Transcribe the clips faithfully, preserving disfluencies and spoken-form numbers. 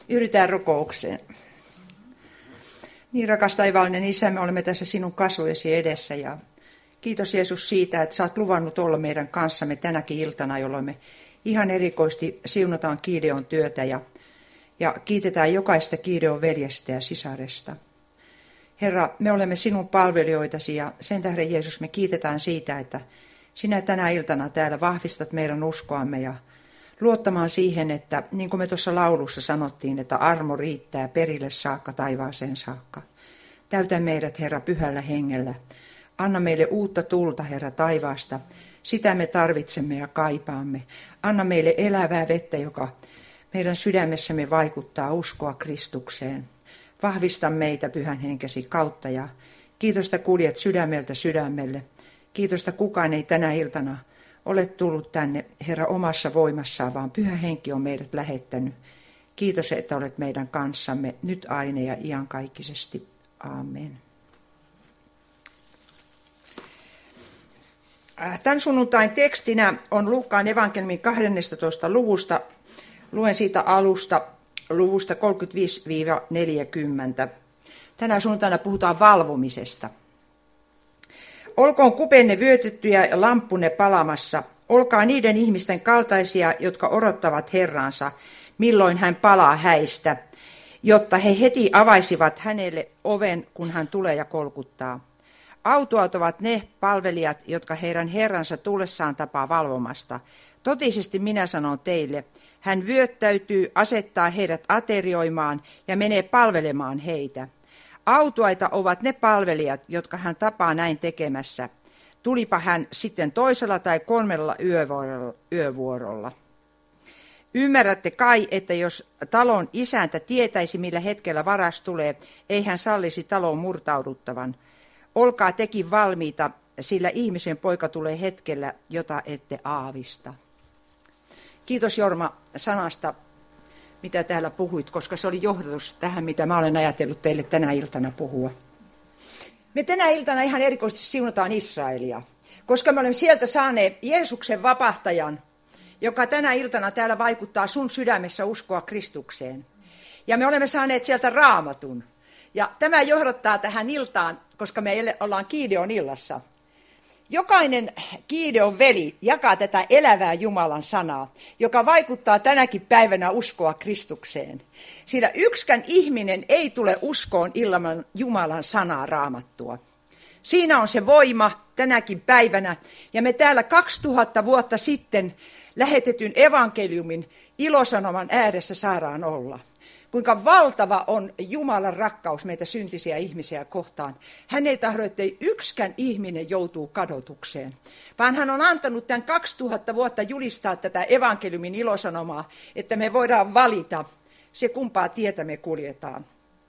Yritään rukoukseen. Niin rakas taivaallinen Isä, me olemme tässä sinun kasvojesi edessä ja kiitos Jeesus siitä, että sä oot luvannut olla meidän kanssamme tänäkin iltana, jolloin me ihan erikoisesti siunataan Gideon työtä ja, ja kiitetään jokaista Gideon veljestä ja sisaresta. Herra, me olemme sinun palvelijoitasi ja sen tähden Jeesus me kiitetään siitä, että sinä tänä iltana täällä vahvistat meidän uskoamme ja luottamaan siihen, että niin kuin me tuossa laulussa sanottiin, että armo riittää perille saakka taivaaseen saakka. Täytä meidät, Herra, pyhällä hengellä. Anna meille uutta tulta, Herra, taivaasta. Sitä me tarvitsemme ja kaipaamme. Anna meille elävää vettä, joka meidän sydämessämme vaikuttaa uskoa Kristukseen. Vahvista meitä pyhän henkesi kautta ja kiitos, että kuljet sydämeltä sydämelle. Kiitos, että kukaan ei tänä iltana ole tullut tänne, Herra, omassa voimassaan, vaan Pyhä Henki on meidät lähettänyt. Kiitos, että olet meidän kanssamme nyt aina ja iankaikkisesti. Aamen. Tämän sunnuntain tekstinä on Luukkaan evankeliumin kahdennestatoista luvusta. Luen siitä alusta, luvusta kolmekymmentäviisi neljäkymmentä. Tänä sunnuntaina puhutaan valvomisesta. Olkoon kupenne vyötyttyjä ja lamppunne palamassa. Olkaa niiden ihmisten kaltaisia, jotka odottavat Herransa, milloin hän palaa häistä, jotta he heti avaisivat hänelle oven, kun hän tulee ja kolkuttaa. Autuat ovat ne palvelijat, jotka heidän Herransa tullessaan tapaa valvomasta. Totisesti minä sanon teille, hän vyöttäytyy, asettaa heidät aterioimaan ja menee palvelemaan heitä. Autuaita ovat ne palvelijat, jotka hän tapaa näin tekemässä. Tulipa hän sitten toisella tai kolmella yövuorolla. yövuorolla. Ymmärrätte kai, että jos talon isäntä tietäisi, millä hetkellä varas tulee, ei hän sallisi talon murtauduttavan. Olkaa tekin valmiita, sillä ihmisen poika tulee hetkellä, jota ette aavista. Kiitos Jorma sanasta, mitä täällä puhuit, koska se oli johdatus tähän, mitä mä olen ajatellut teille tänä iltana puhua. Me tänä iltana ihan erikoisesti siunataan Israelia, koska me olemme sieltä saaneet Jeesuksen vapahtajan, joka tänä iltana täällä vaikuttaa sun sydämessä uskoa Kristukseen. Ja me olemme saaneet sieltä Raamatun. Ja tämä johdattaa tähän iltaan, koska me ollaan Gideon illassa. Jokainen Gideon veli jakaa tätä elävää Jumalan sanaa, joka vaikuttaa tänäkin päivänä uskoa Kristukseen. Sillä yksikään ihminen ei tule uskoon ilman Jumalan sanaa Raamattua. Siinä on se voima tänäkin päivänä, ja me täällä kaksituhatta vuotta sitten lähetetyn evankeliumin ilosanoman ääressä saadaan olla. Kuinka valtava on Jumalan rakkaus meitä syntisiä ihmisiä kohtaan. Hän ei tahdo, ettei yksikään ihminen joutuu kadotukseen, vaan hän on antanut tämän kaksituhatta vuotta julistaa tätä evankeliumin ilosanomaa, että me voidaan valita se, kumpaa tietä me kuljetaan.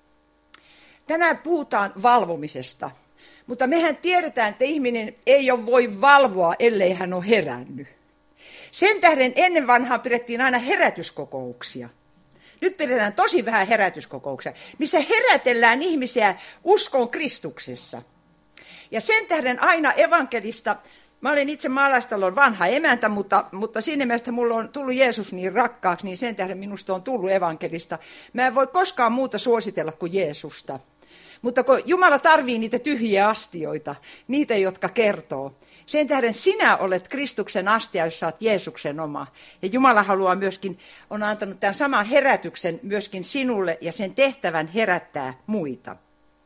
Tänään puhutaan valvomisesta, mutta mehän tiedetään, että ihminen ei ole voi valvoa, ellei hän ole herännyt. Sen tähden ennen vanhaan pidettiin aina herätyskokouksia. Nyt pidetään tosi vähän herätyskokouksia, missä herätellään ihmisiä uskoon Kristuksessa. Ja sen tähden aina evankelista, mä olen itse maalaistalon vanha emäntä, mutta, mutta siinä mielessä mulla on tullut Jeesus niin rakkaaksi, niin sen tähden minusta on tullut evankelista. Mä en voi koskaan muuta suositella kuin Jeesusta. Mutta kun Jumala tarvii niitä tyhjiä astioita, niitä, jotka kertoo. Sen tähden sinä olet Kristuksen astia, jos sä oot Jeesuksen oma. Ja Jumala haluaa myöskin, on antanut tämän saman herätyksen myöskin sinulle ja sen tehtävän herättää muita.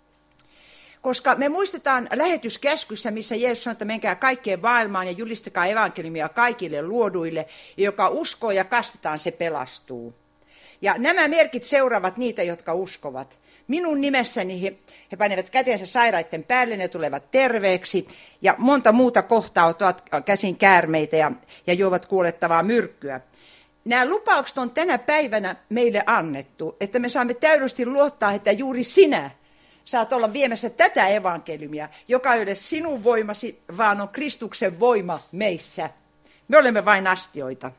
Koska me muistetaan lähetyskäskyssä, missä Jeesus sanoo, että menkää kaikkeen maailmaan ja julistakaa evankeliumia kaikille luoduille, ja joka uskoo ja kastetaan, se pelastuu. Ja nämä merkit seuraavat niitä, jotka uskovat. Minun nimessäni he, he panevat kätensä sairaiden päälle, ne tulevat terveeksi, ja monta muuta kohtaa ottavat käsin käärmeitä ja, ja juovat kuolettavaa myrkkyä. Nämä lupaukset on tänä päivänä meille annettu, että me saamme täydellisesti luottaa, että juuri sinä saat olla viemässä tätä evankeliumia, joka ei ole sinun voimasi, vaan on Kristuksen voima meissä. Me olemme vain astioita.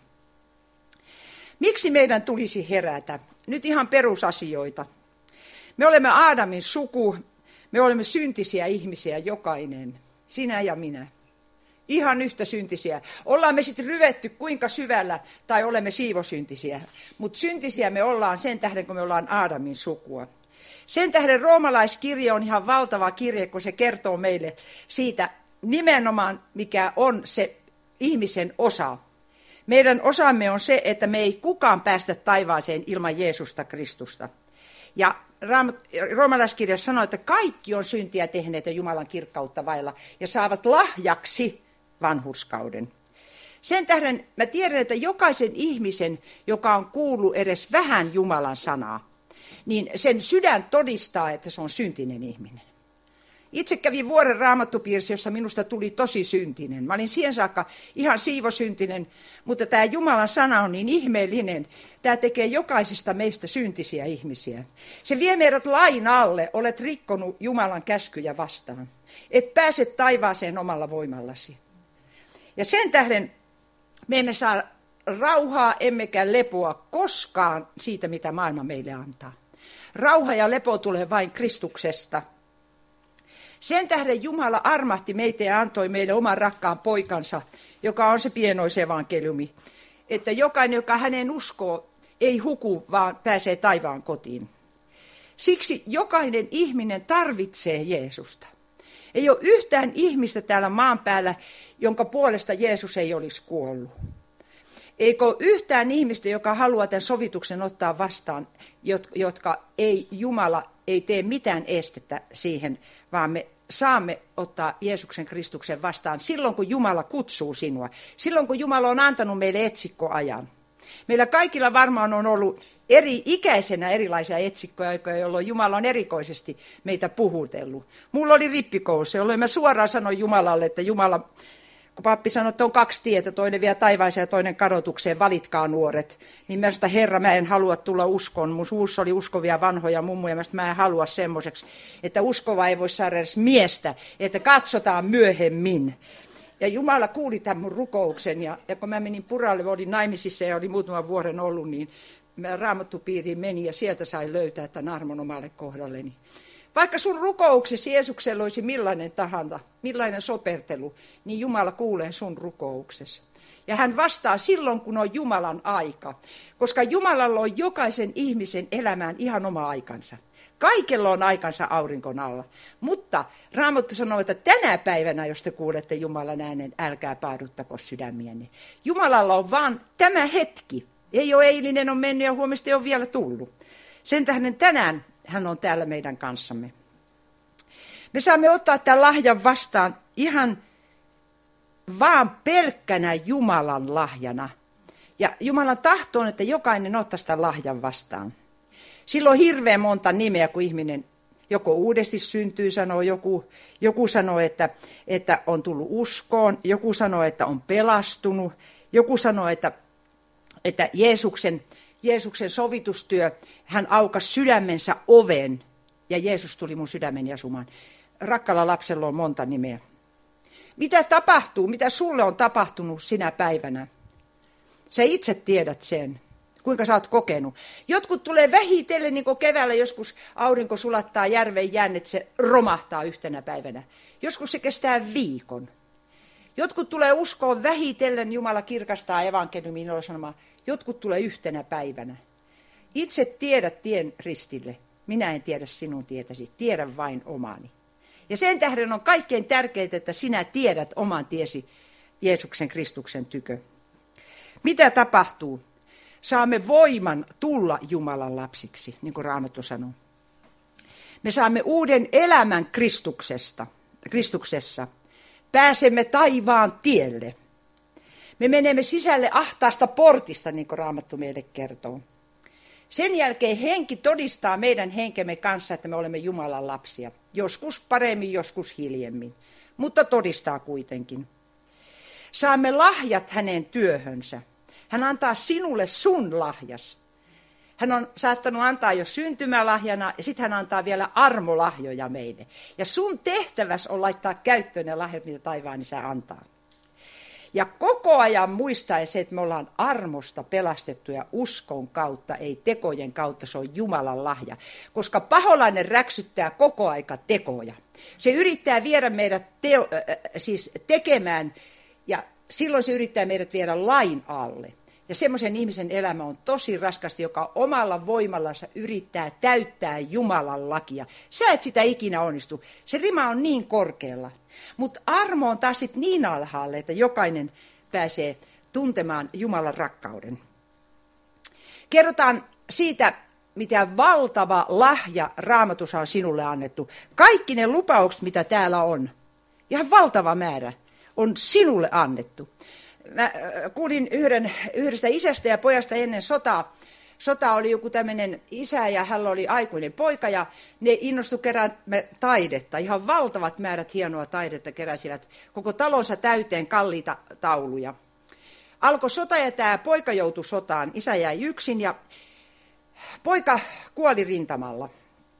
Miksi meidän tulisi herätä? Nyt ihan perusasioita. Me olemme Aadamin suku, me olemme syntisiä ihmisiä jokainen, sinä ja minä. ihan yhtä syntisiä. Ollaan me sitten ryvetty kuinka syvällä tai olemme siivosyntisiä. Mutta syntisiä me ollaan sen tähden, kun me ollaan Aadamin sukua. Sen tähden roomalaiskirje on ihan valtava kirje, kun se kertoo meille siitä nimenomaan, mikä on se ihmisen osa. Meidän osamme on se, että me ei kukaan päästä taivaaseen ilman Jeesusta Kristusta. Ja roomalaiskirja sanoo, että kaikki on syntiä tehneet ja Jumalan kirkkautta vailla ja saavat lahjaksi vanhurskauden. Sen tähden mä tiedän, että jokaisen ihmisen, joka on kuullut edes vähän Jumalan sanaa, niin sen sydän todistaa, että se on syntinen ihminen. Itse kävin vuoden raamattupiirissä, jossa minusta tuli tosi syntinen. Mä olin siihen saakka ihan siivosyntinen, mutta tämä Jumalan sana on niin ihmeellinen. Tämä tekee jokaisesta meistä syntisiä ihmisiä. Se vie meidät lain alle, olet rikkonut Jumalan käskyjä vastaan. Et pääse taivaaseen omalla voimallasi. Ja sen tähden me emme saa rauhaa emmekä lepoa koskaan siitä, mitä maailma meille antaa. Rauha ja lepo tulee vain Kristuksesta. Sen tähden Jumala armahti meitä ja antoi meille oman rakkaan poikansa, joka on se pienoisevankeliumi, että jokainen, joka hänen uskoo, ei huku, vaan pääsee taivaan kotiin. Siksi jokainen ihminen tarvitsee Jeesusta. Ei ole yhtään ihmistä täällä maan päällä, jonka puolesta Jeesus ei olisi kuollut. Eikö ole yhtään ihmistä, joka haluaa tämän sovituksen ottaa vastaan, jotka ei Jumala ei tee mitään estettä siihen, vaan me saamme ottaa Jeesuksen Kristuksen vastaan silloin, kun Jumala kutsuu sinua. Silloin, kun Jumala on antanut meille etsikkoajan. Meillä kaikilla varmaan on ollut eri ikäisenä erilaisia etsikkoja, jolloin Jumala on erikoisesti meitä puhutellut. Mulla oli rippikoulussa, jolloin mä suoraan sanoin Jumalalle, että Jumala, kun pappi sanoi, että on kaksi tietä, toinen vie taivaaseen ja toinen kadotukseen, valitkaa nuoret. Niin mä sanoin, että Herra, mä en halua tulla uskoon. Mun suussa oli uskovia vanhoja mummuja, mä, mä en halua semmoiseksi, että uskova ei voi saada edes miestä, että katsotaan myöhemmin. Ja Jumala kuuli tämän mun rukouksen, ja, ja kun mä menin Puralle, mä olin naimisissa ja oli muutaman vuoden ollut, niin mä raamattupiiriin menin ja sieltä sain löytää tämän armon omalle kohdalleni. Vaikka sun rukouksesi Jeesuksella olisi millainen tahansa, millainen sopertelu, niin Jumala kuulee sun rukouksesi. Ja hän vastaa silloin, kun on Jumalan aika, koska Jumalalla on jokaisen ihmisen elämään ihan oma aikansa. Kaikella on aikansa aurinkon alla. Mutta Raamattu sanoo, että tänä päivänä, jos te kuulette Jumalan äänen, älkää paaduttako sydämienne. Jumalalla on vaan tämä hetki. Ei ole eilinen, on mennyt ja huomista ei ole vielä tullut. Sen tähden tänään hän on täällä meidän kanssamme. Me saamme ottaa tämän lahjan vastaan ihan vaan pelkkänä Jumalan lahjana. Ja Jumalan tahto on, että jokainen ottaisi tämän lahjan vastaan. Silloin on hirveän monta nimeä, kun ihminen joko uudesti syntyy, sanoo joku, joku sanoo, että, että on tullut uskoon, joku sanoo, että on pelastunut, joku sanoo, että, että Jeesuksen, Jeesuksen sovitustyö, hän aukasi sydämensä oven ja Jeesus tuli mun sydämeni asumaan. Rakkalla lapsella on monta nimeä. Mitä tapahtuu, mitä sulle on tapahtunut sinä päivänä? Sä itse tiedät sen. Kuinka sä oot kokenut. Jotkut tulee vähitellen, niin kuin keväällä joskus aurinko sulattaa järven jännet, se romahtaa yhtenä päivänä. Joskus se kestää viikon. Jotkut tulee uskoon vähitellen, Jumala kirkastaa evankeliumin ilosanomaa. Jotkut tulee yhtenä päivänä. Itse tiedät tien ristille. Minä en tiedä sinun tietäsi. Tiedän vain omani. Ja sen tähden on kaikkein tärkeintä, että sinä tiedät oman tiesi Jeesuksen Kristuksen tykö. Mitä tapahtuu? Saamme voiman tulla Jumalan lapsiksi, niin kuin Raamattu sanoo. Me saamme uuden elämän Kristuksesta, Kristuksessa. Pääsemme taivaan tielle. Me menemme sisälle ahtaasta portista, niin kuin Raamattu meille kertoo. Sen jälkeen henki todistaa meidän henkemme kanssa, että me olemme Jumalan lapsia. Joskus paremmin, joskus hiljemmin, mutta todistaa kuitenkin. Saamme lahjat hänen työhönsä. Hän antaa sinulle sun lahjas. Hän on saattanut antaa jo syntymälahjana ja sitten hän antaa vielä armolahjoja meille. Ja sun tehtäväs on laittaa käyttöön ne lahjat, mitä taivaan isä antaa. Ja koko ajan muistaen se, että me ollaan armosta pelastettuja uskon kautta, ei tekojen kautta, se on Jumalan lahja. Koska paholainen räksyttää koko aika tekoja. Se yrittää viedä meidät teo, äh, siis tekemään Ja silloin se yrittää meidät viedä lain alle. Ja semmoisen ihmisen elämä on tosi raskasti, joka omalla voimallansa yrittää täyttää Jumalan lakia. Sä et sitä ikinä onnistu. Se rima on niin korkealla. Mutta armo on taas sit niin alhaalle, että jokainen pääsee tuntemaan Jumalan rakkauden. Kerrotaan siitä, mitä valtava lahja Raamatussa on sinulle annettu. Kaikki ne lupaukset, mitä täällä on, ihan valtava määrä, on sinulle annettu. Mä kuulin yhden, yhdestä isästä ja pojasta ennen sotaa. Sota oli joku tämmöinen isä ja hän oli aikuinen poika ja ne innostu keräämään taidetta. Ihan valtavat määrät hienoa taidetta keräsivät koko talonsa täyteen kalliita tauluja. Alkoi sota ja tämä poika joutui sotaan. Isä jäi yksin ja poika kuoli rintamalla.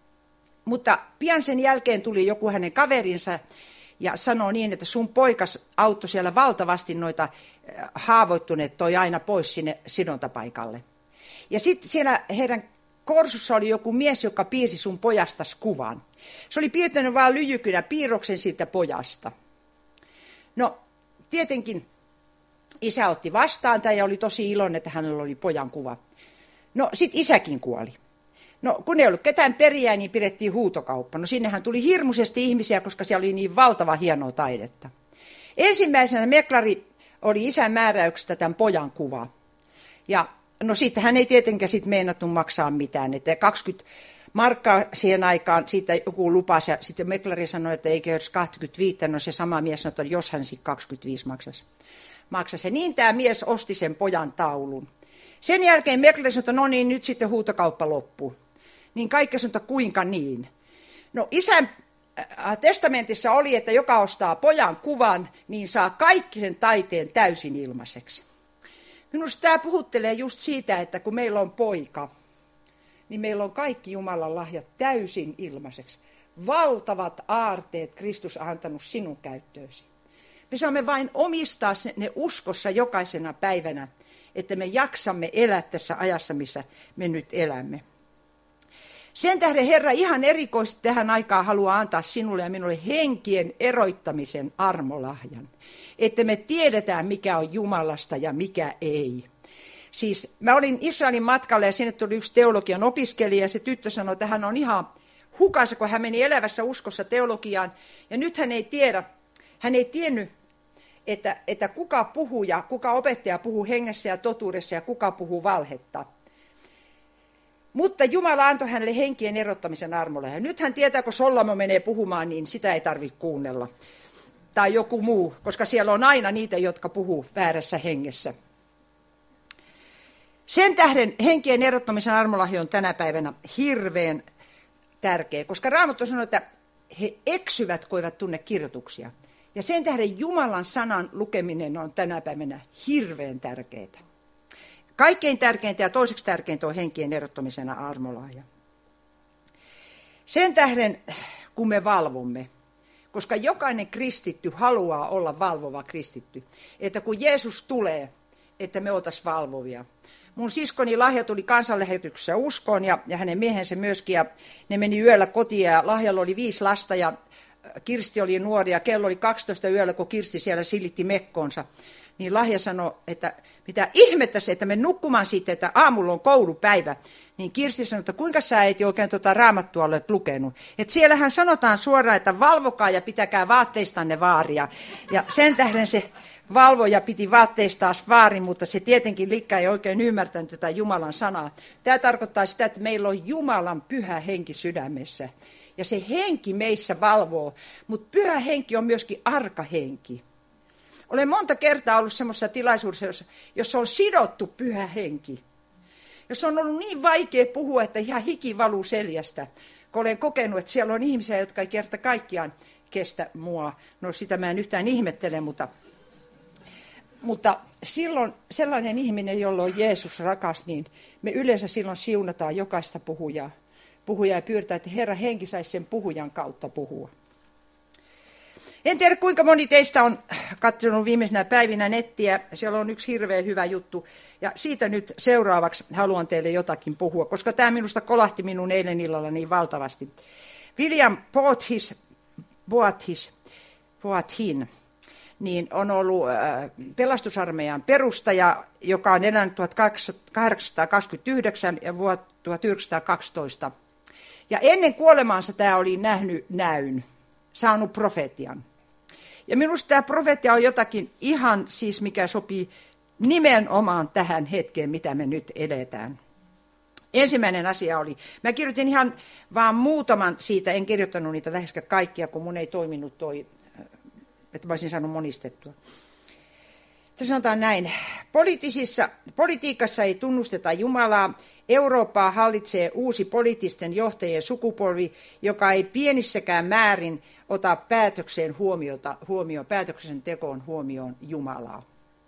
Mutta pian sen jälkeen tuli joku hänen kaverinsa ja sanoi niin, että sun poikas auttoi siellä valtavasti noita haavoittuneet, toi aina pois sinne sidontapaikalle. Ja sitten siellä heidän korsussa oli joku mies, joka piirsi sun pojastas kuvan. Se oli piirtänyt vaan lyijykynä piirroksen siitä pojasta. No, tietenkin isä otti vastaan tämän ja oli tosi iloinen, että hänellä oli pojan kuva. No, sitten isäkin kuoli. No, kun ei ollut ketään perijää, niin pidettiin huutokauppa. No, sinnehän tuli hirmuisesti ihmisiä, koska siellä oli niin valtava hienoa taidetta. Ensimmäisenä meklari oli isän määräyksestä tämän pojan kuva. Ja no siitä hän ei tietenkään sit meinattu maksaa mitään. Että kaksikymmentä markkaa siihen aikaan siitä joku lupasi ja sitten meklari sanoi, että eikö edes kaksikymmentäviisi. No se sama mies sanoi, että jos hän sitten kaksikymmentäviisi maksaisi. maksaisi. Ja niin tämä mies osti sen pojan taulun. Sen jälkeen meklari sanoi, että no niin, nyt sitten huutokauppa loppuu. Niin kaikki sanoi, että kuinka niin. No isän testamentissa oli, että joka ostaa pojan kuvan, niin saa kaikki sen taiteen täysin ilmaiseksi. Minusta tämä puhuttelee just siitä, että kun meillä on poika, niin meillä on kaikki Jumalan lahjat täysin ilmaiseksi. Valtavat aarteet Kristus on antanut sinun käyttöösi. Me saamme vain omistaa ne uskossa jokaisena päivänä, että me jaksamme elää tässä ajassa, missä me nyt elämme. Sen tähden Herra ihan erikoisesti tähän aikaan haluaa antaa sinulle ja minulle henkien eroittamisen armolahjan. Että me tiedetään, mikä on Jumalasta ja mikä ei. Siis mä olin Israelin matkalla ja sinne tuli yksi teologian opiskelija ja se tyttö sanoi, että hän on ihan hukassa, kun hän meni elävässä uskossa teologiaan. Ja nyt hän ei tiedä, hän ei tiennyt, että, että kuka puhuu ja kuka opettaja puhuu hengessä ja totuudessa ja kuka puhuu valhetta. Mutta Jumala antoi hänelle henkien erottamisen armolla. Ja nyt hän tietää, kun Sollamo menee puhumaan, niin sitä ei tarvitse kuunnella. Tai joku muu, koska siellä on aina niitä, jotka puhuu väärässä hengessä. Sen tähden henkien erottamisen armolahja on tänä päivänä hirveän tärkeä, koska Raamattu sanoo, että he eksyvät, kun eivät tunne kirjoituksia. Ja sen tähden Jumalan sanan lukeminen on tänä päivänä hirveän tärkeää. Kaikkein tärkeintä ja toiseksi tärkeintä on henkien erottamisen armolahja. Sen tähden, kun me valvomme, koska jokainen kristitty haluaa olla valvova kristitty, että kun Jeesus tulee, että me oltaisiin valvovia. Mun siskoni Lahja tuli kansanlähetyksessä uskoon ja, ja hänen miehensä myöskin, ja ne meni yöllä kotiin ja Lahjalla oli viisi lasta ja Kirsti oli nuori ja kello oli kaksitoista yöllä, kun Kirsti siellä silitti mekkoonsa. Niin Lahja sanoi, että mitä ihmettä se, että me nukkumaan siitä, että aamulla on koulupäivä. Niin Kirsti sanoi, että kuinka sä et oikein tuota Raamattua olet lukenut. Että siellähän sanotaan suoraan, että valvokaa ja pitäkää vaatteistanne vaaria. Ja sen tähden se valvoja piti vaatteistaan vaarin, mutta se tietenkin Likka ei oikein ymmärtänyt tätä Jumalan sanaa. Tämä tarkoittaa sitä, että meillä on Jumalan pyhä henki sydämessä. Ja se henki meissä valvoo, mutta pyhä henki on myöskin arka henki. Olen monta kertaa ollut semmoisessa tilaisuudessa, jossa on sidottu pyhä henki. Jos on ollut niin vaikea puhua, että ihan hiki valuu seljästä, kun olen kokenut, että siellä on ihmisiä, jotka ei kerta kaikkiaan kestä mua. No sitä mä en yhtään ihmettele, mutta, mutta silloin sellainen ihminen, jolla on Jeesus rakas, niin me yleensä silloin siunataan jokaista puhujaa. Puhujaa ja pyydetään, että Herra henki saisi sen puhujan kautta puhua. En tiedä, kuinka moni teistä on katsonut viimeisenä päivinä nettiä. Siellä on yksi hirveän hyvä juttu. Ja siitä nyt seuraavaksi haluan teille jotakin puhua, koska tämä minusta kolahti minun eilen illalla niin valtavasti. William Boathis, Boathis, Boathin, niin on ollut pelastusarmeijan perustaja, joka on elänyt tuhatkahdeksansataakaksikymmentäyhdeksän ja vuonna tuhatyhdeksänsataakaksitoista. Ja ennen kuolemaansa tämä oli nähnyt näyn, saanut profetian. Ja minusta tämä profetia on jotakin ihan siis, mikä sopii nimenomaan tähän hetkeen, mitä me nyt eletään. Ensimmäinen asia oli, mä kirjoitin ihan vaan muutaman siitä, en kirjoittanut niitä läheskään kaikkia, kun mun ei toiminut toi, että mä olisin saanut monistettua. Tässä sanotaan näin, poliittisissa, politiikassa ei tunnusteta Jumalaa, Eurooppaa hallitsee uusi poliittisten johtajien sukupolvi, joka ei pienissäkään määrin ota päätökseen huomiota, huomioon, päätöksentekoon huomioon Jumalaa.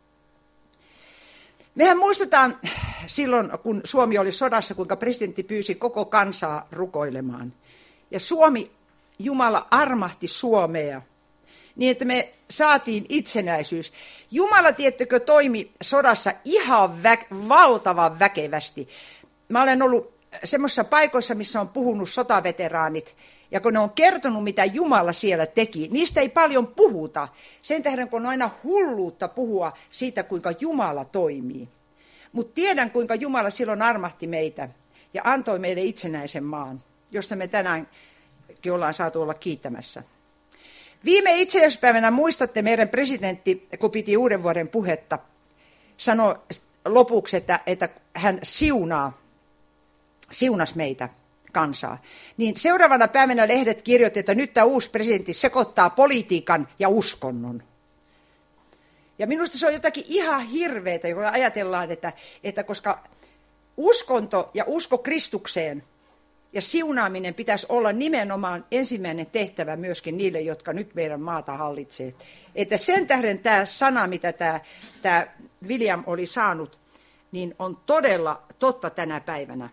Mehän muistetaan silloin, kun Suomi oli sodassa, kuinka presidentti pyysi koko kansaa rukoilemaan. Ja Suomi, Jumala armahti Suomea niin, että me saatiin itsenäisyys. Jumala, tiettykö, toimi sodassa ihan vä- valtavan väkevästi. Mä olen ollut semmoisissa paikoissa, missä on puhunut sotaveteraanit, ja kun ne on kertonut, mitä Jumala siellä teki, niistä ei paljon puhuta. Sen tähden, kun on aina hulluutta puhua siitä, kuinka Jumala toimii. Mutta tiedän, kuinka Jumala silloin armahti meitä ja antoi meille itsenäisen maan, josta me tänäänkin ollaan saatu olla kiittämässä. Viime itsenäisyyspäivänä muistatte meidän presidentti, kun piti uuden vuoden puhetta, sanoi lopuksi, että, että hän siunaa, siunas meitä. Kansaa. Niin seuraavana päivänä lehdet kirjoitti, että nyt tämä uusi presidentti sekoittaa politiikan ja uskonnon. Ja minusta se on jotakin ihan hirveätä, kun ajatellaan, että, että koska uskonto ja usko Kristukseen ja siunaaminen pitäisi olla nimenomaan ensimmäinen tehtävä myöskin niille, jotka nyt meidän maata hallitsee. Että sen tähden tämä sana, mitä tämä, tämä William oli saanut, niin on todella totta tänä päivänä.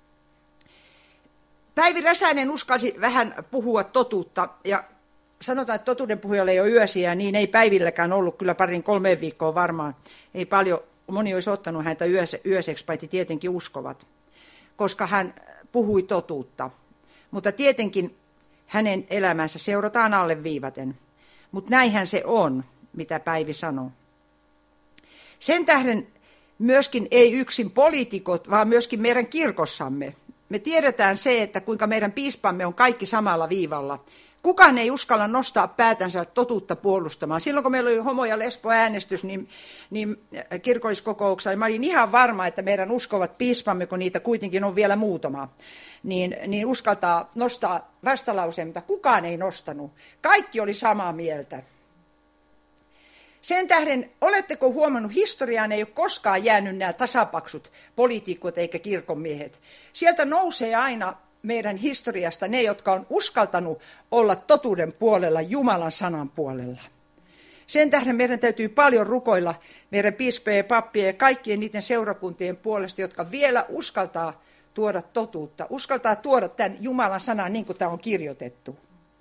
Päivi Räsänen uskalsi vähän puhua totuutta, ja sanotaan, että totuuden puhujalle ei ole yösiä, niin ei Päivilläkään ollut, kyllä parin kolmeen viikkoon varmaan. Ei paljon, moni olisi ottanut häntä yöseksi, paitsi tietenkin uskovat, koska hän puhui totuutta. Mutta tietenkin hänen elämänsä seurataan alleviivaten. Mutta näinhän se on, mitä Päivi sanoo. Sen tähden myöskin ei yksin poliitikot, vaan myöskin meidän kirkossamme. Me tiedetään se, että kuinka meidän piispamme on kaikki samalla viivalla. Kukaan ei uskalla nostaa päätänsä totuutta puolustamaan. Silloin kun meillä oli homo- ja lesboäänestys, niin, niin kirkolliskokouksessa niin mä olin ihan varma, että meidän uskovat piispamme, kun niitä kuitenkin on vielä muutama, niin, niin uskaltaa nostaa vastalauseen, mutta kukaan ei nostanut. Kaikki oli samaa mieltä. Sen tähden, oletteko huomannut, historiaan ei ole koskaan jäänyt nämä tasapaksut poliitikot eikä kirkonmiehet. Sieltä nousee aina meidän historiasta ne, jotka on uskaltanut olla totuuden puolella, Jumalan sanan puolella. Sen tähden meidän täytyy paljon rukoilla meidän piispojen ja pappien ja kaikkien niiden seurakuntien puolesta, jotka vielä uskaltaa tuoda totuutta, uskaltaa tuoda tämän Jumalan sanan niin kuin tämä on kirjoitettu.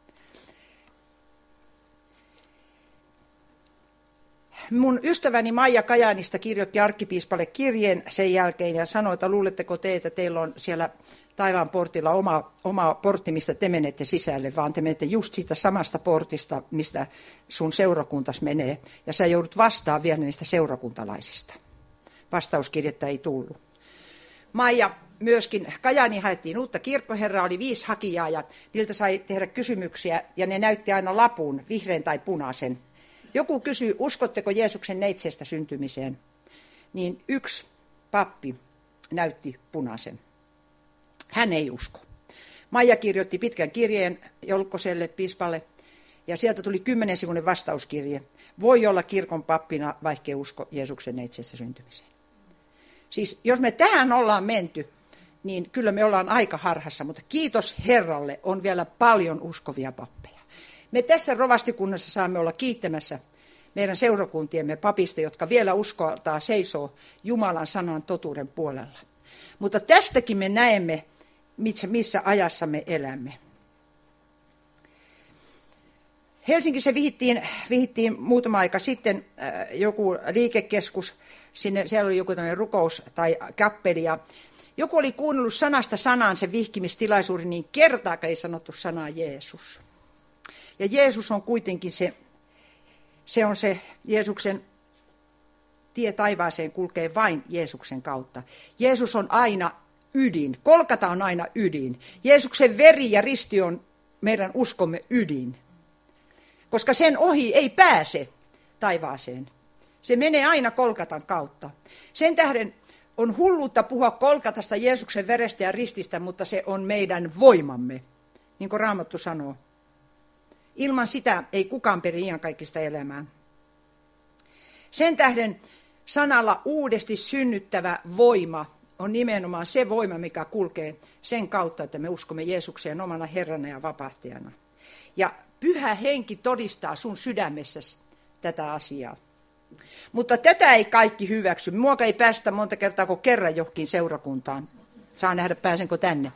Mun ystäväni Maija Kajaanista kirjoitti arkkipiispalle kirjeen sen jälkeen ja sanoi, että luuletteko te, että teillä on siellä taivaan portilla oma, oma portti, mistä te menette sisälle, vaan te menette just siitä samasta portista, mistä sun seurakuntas menee. Ja sä joudut vastaan vielä niistä seurakuntalaisista. Vastauskirjettä ei tullut. Maija myöskin, Kajaani haettiin uutta kirkkoherraa, oli viisi hakijaa ja niiltä sai tehdä kysymyksiä ja ne näytti aina lapun, vihreän tai punaisen. Joku kysyy, uskotteko Jeesuksen neitsestä syntymiseen? Niin yksi pappi näytti punaisen. Hän ei usko. Maija kirjoitti pitkän kirjeen Jolkkoselle, piispalle, ja sieltä tuli kymmenen sivuinen vastauskirje. Voi olla kirkon pappina, vaikkei usko Jeesuksen neitsestä syntymiseen. Siis jos me tähän ollaan menty, niin kyllä me ollaan aika harhassa, mutta kiitos Herralle, on vielä paljon uskovia pappeja. Me tässä rovastikunnassa saamme olla kiittämässä meidän seurakuntiemme papista, jotka vielä uskaltaa seisoo Jumalan sanan totuuden puolella. Mutta tästäkin me näemme, missä ajassa me elämme. Helsingissä vihittiin, vihittiin muutama aika sitten äh, joku liikekeskus, sinne, siellä oli joku tämmöinen rukous tai kappeli, ja joku oli kuunnellut sanasta sanaan sen vihkimistilaisuuden, niin kertaakaan ei sanottu sanaa Jeesus. Ja Jeesus on kuitenkin se Se on se Jeesuksen tie taivaaseen kulkee vain Jeesuksen kautta. Jeesus on aina ydin. Kolkata on aina ydin. Jeesuksen veri ja risti on meidän uskomme ydin. Koska sen ohi ei pääse taivaaseen. Se menee aina Kolkatan kautta. Sen tähden on hulluutta puhua Kolkatasta, Jeesuksen verestä ja rististä, mutta se on meidän voimamme, niin kuin Raamattu sanoo. Ilman sitä ei kukaan peri iankaikkista elämää. Sen tähden sanalla uudesti synnyttävä voima on nimenomaan se voima, mikä kulkee sen kautta, että me uskomme Jeesukseen omana Herrana ja vapahtajana. Ja Pyhä Henki todistaa sun sydämessäsi tätä asiaa. Mutta tätä ei kaikki hyväksy. Mua ei päästä monta kertaa kuin kerran johonkin seurakuntaan. Saa nähdä, pääsenkö tänne.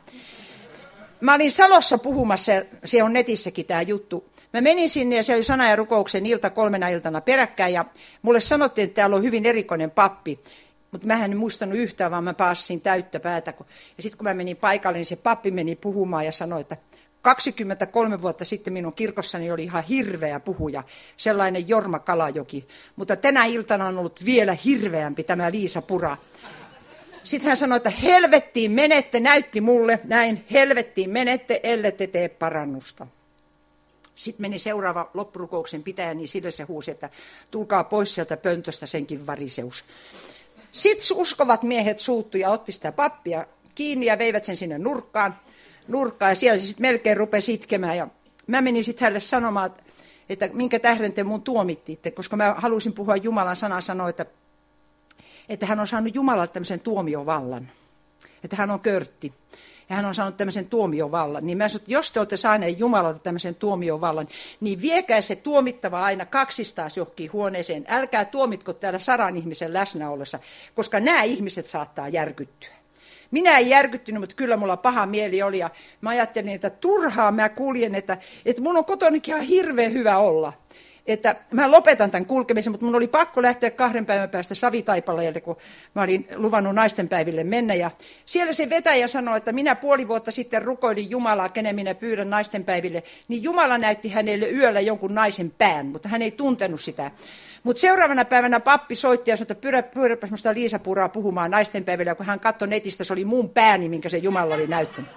Mä olin Salossa puhumassa, ja se on netissäkin tämä juttu. Mä menin sinne ja se oli sana- ja rukouksen ilta kolmena iltana peräkkäin. Ja mulle sanottiin, että täällä on hyvin erikoinen pappi. Mutta mä en muistanut yhtään, vaan mä passin täyttä päätä. Ja sitten kun mä menin paikalle, niin se pappi meni puhumaan ja sanoi, että kaksikymmentäkolme vuotta sitten minun kirkossani oli ihan hirveä puhuja, sellainen Jorma Kalajoki. Mutta tänä iltana on ollut vielä hirveämpi tämä Liisa Pura. Sitten hän sanoi, että helvettiin menette, näytti mulle näin, helvettiin menette, ellette tee parannusta. Sitten meni seuraava loppurukouksen pitäjä, niin sille se huusi, että tulkaa pois sieltä pöntöstä senkin variseus. Sitten uskovat miehet suuttui ja otti sitä pappia kiinni ja veivät sen sinne nurkkaan. nurkkaan ja siellä se sitten melkein rupesi itkemään. Ja mä menin sitten hänelle sanomaan, että minkä tähden te mun tuomittiitte, koska mä halusin puhua Jumalan sanaa, sanoa, että, että hän on saanut Jumalalta tämmöisen tuomiovallan. Että hän on körtti. Ja hän on saanut tämmöisen tuomiovallan. Niin mä sanoin, että jos te olette saaneet Jumalalta tämmöisen tuomiovallan, niin viekää se tuomittava aina kaksistaas johonkin huoneeseen. Älkää tuomitko täällä sadan ihmisen läsnä ollessa, koska nämä ihmiset saattaa järkyttyä. Minä en järkyttynyt, mutta kyllä mulla paha mieli oli. Ja mä ajattelin, että turhaa mä kuljen, että, että mun on kotonikin ihan hirveän hyvä olla. Että mä lopetan tämän kulkemisen, mutta mun oli pakko lähteä kahden päivän päästä Savitaipaleelle, kun mä olin luvannut naistenpäiville mennä. Ja siellä se vetäjä sanoi, että minä puoli vuotta sitten rukoilin Jumalaa, kenen minä pyydän naistenpäiville. Niin Jumala näytti hänelle yöllä jonkun naisen pään, mutta hän ei tuntenut sitä. Mutta seuraavana päivänä pappi soitti ja sanoi, että pyydä, pyydäpä semmoista Liisa Puraa puhumaan naistenpäivillä. Ja kun hän katsoi netistä, se oli mun pääni, minkä se Jumala oli näyttänyt.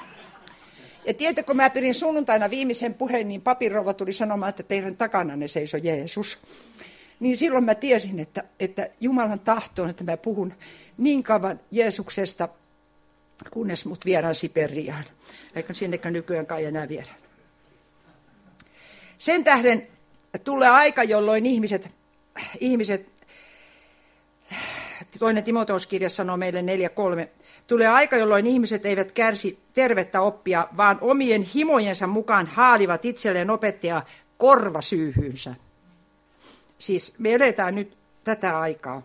Ja tiedätkö, kun mä pidin sunnuntaina viimeisen puheen, niin papirouva tuli sanomaan, että teidän takananne seisoi Jeesus. Niin silloin mä tiesin, että, että Jumalan tahto on, että mä puhun niin kauan Jeesuksesta, kunnes mut viedään Siperiaan. Eikä sinnekään nykyään kai enää viedään. Sen tähden tulee aika, jolloin ihmiset, ihmiset toinen Timoteuskirja sanoo meille neljä kolme, tulee aika, jolloin ihmiset eivät kärsi tervettä oppia, vaan omien himojensa mukaan haalivat itselleen opettajaa korvasyyhyynsä. Siis me eletään nyt tätä aikaa.